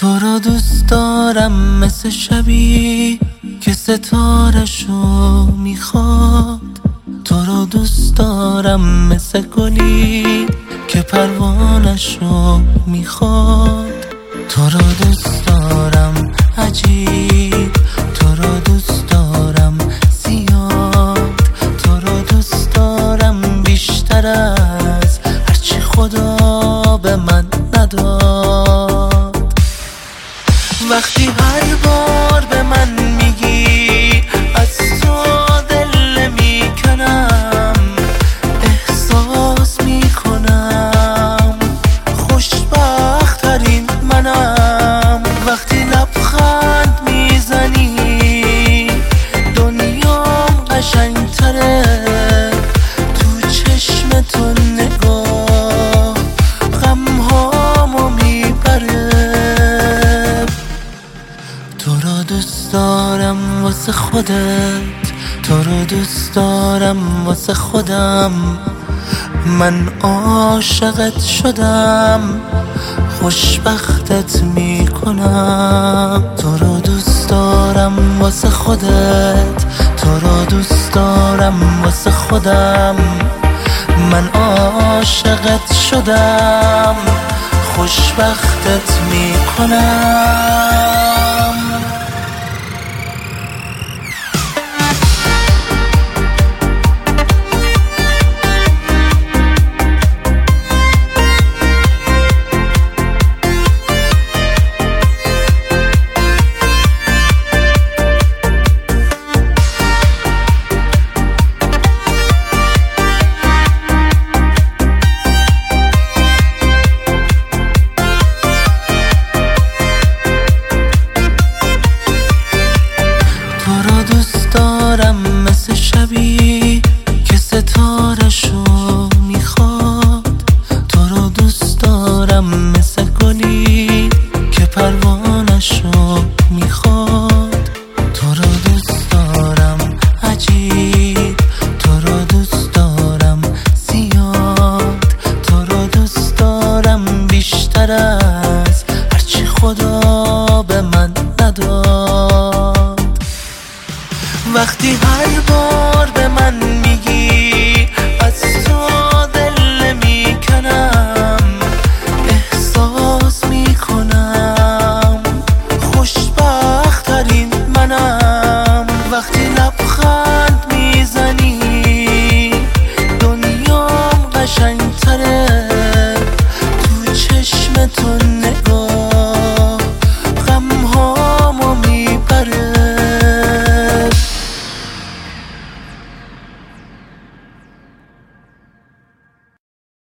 تو رو دوست دارم مثل شبی که ستارشو میخواد. تو رو دوست دارم مثل گلی که پروانشو میخواد. تو رو دوست دارم عجیب، تو رو دوست دارم زیاد، تو رو دوست دارم بیشتر از هرچی خدا به من نداد. وقتی هر بار به من میگی از تو دل میکنم، احساس میکنم خوشبخت ترین منم. وقتی لبخند میزنی دنیام قشنگتره، تو چشم تو نگاه غمهامو میبره. تو رو دوست دارم واسه خودت، تو رو دوست دارم واسه خودم. من عاشقت شدم، خوشبختت میکنم. تو رو دوست دارم واسه خودت، تو رو دوست دارم واسه خودم. من عاشقت شدم، خوشبختت میکنم. دوست دارم مثل شبی که ستارشو میخواد. تو رو دوست دارم مثل گلی که پروانشو